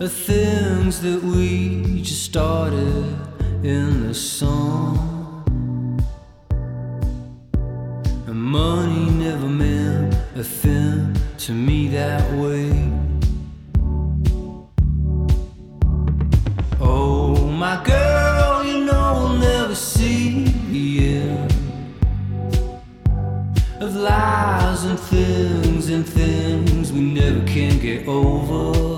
the things that we just started in the song. And money never meant a thing to me that way. Oh, my girl, you know we'll never see the end of lies and things we never can get over.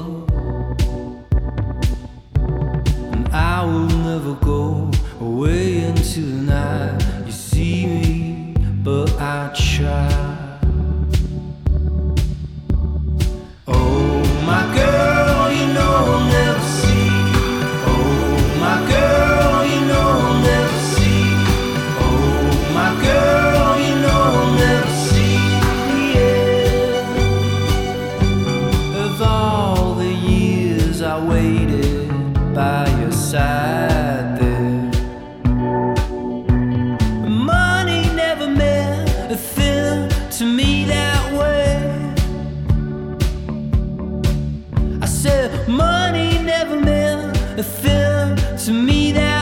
And I will never go away into the night. You see me, but I try. Oh, my girl, you know we'll never see. Oh, my girl, you know we'll never see. Oh, my girl, you know we'll never see the end of all the years I waited by your side there. Money never meant a thing to me that way. I said money never meant a thing to me that way.